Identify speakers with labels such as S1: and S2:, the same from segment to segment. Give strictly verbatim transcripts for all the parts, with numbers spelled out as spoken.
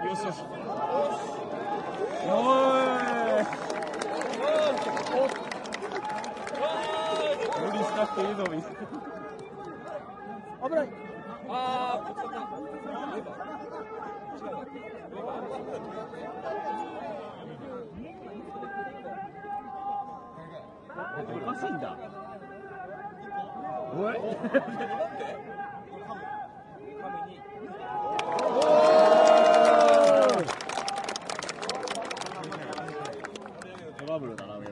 S1: よしよし。おーい。無理しなくていいぞ、みんな。
S2: 危ない。
S3: あー、
S1: おかしいんだ。おい。トラブルだな、上は。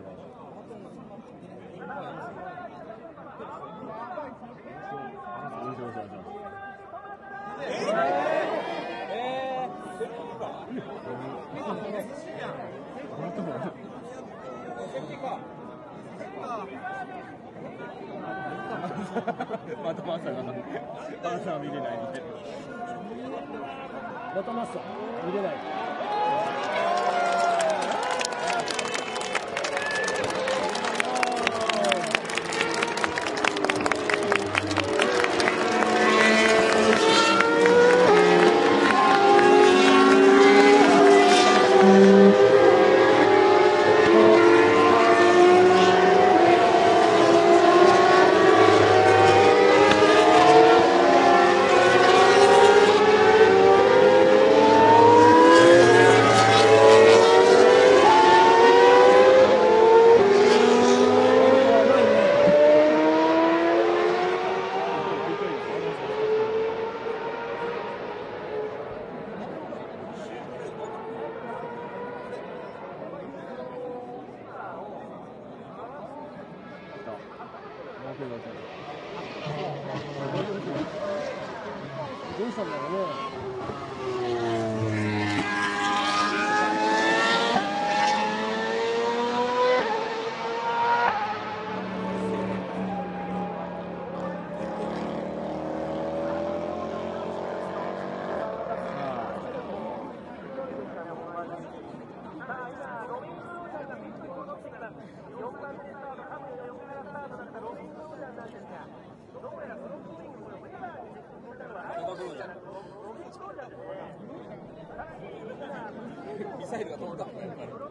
S1: またマッサがマッサは見れないみたいな。
S2: またマッサ見れない。どうしたんだろうね。
S3: ミサイルが飛んだのかやっぱり。